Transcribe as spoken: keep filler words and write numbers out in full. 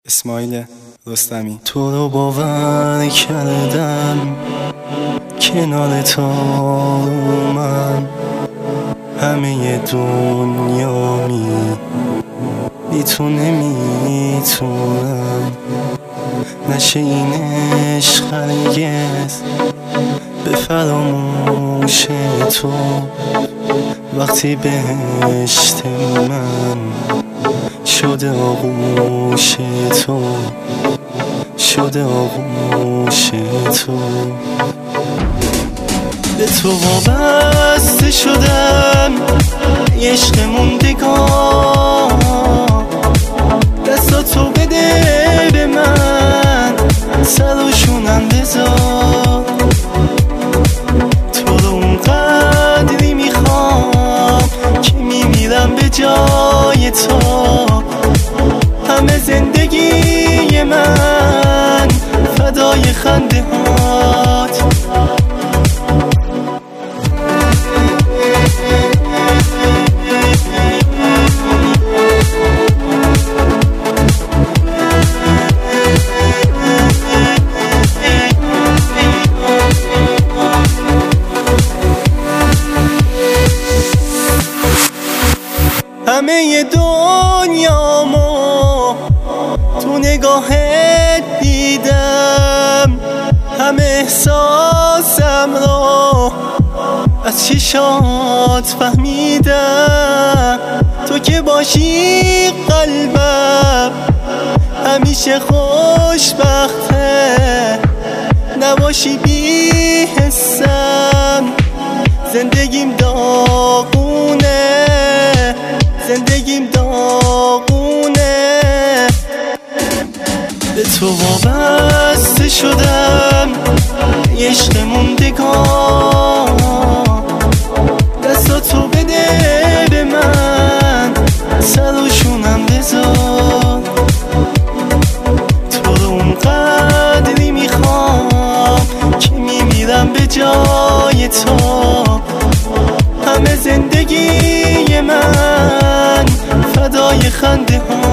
اسماعیل رستمی. تو رو باور کردم کنار تو من همه دنیا می بی تو نمیتونم نشه این عشق هرگز به فراموش تو وقتی بهشت من شده آغوش تو شده آغوش تو به تو وابسته شدم عشق موندگار دستاتو بده به من سر و شونم بذار تو رو اونقدری میخوام که میمیرم به جای تو همه زندگی من فدای خنده هات همه دنیامو تو نگاهت دیدم همه احساسم رو از چشات فهمیدم تو که باشی قلبم همیشه خوشبخته نباشی بی حسم زندگیم داغونه زندگیم داغونه به تو وابسته شدم عشق موندگار دستاتو بده به من سر و شونم بذار تو رو اونقدری میخوام که میمیرم به جای تو همه زندگی من فدای خنده ها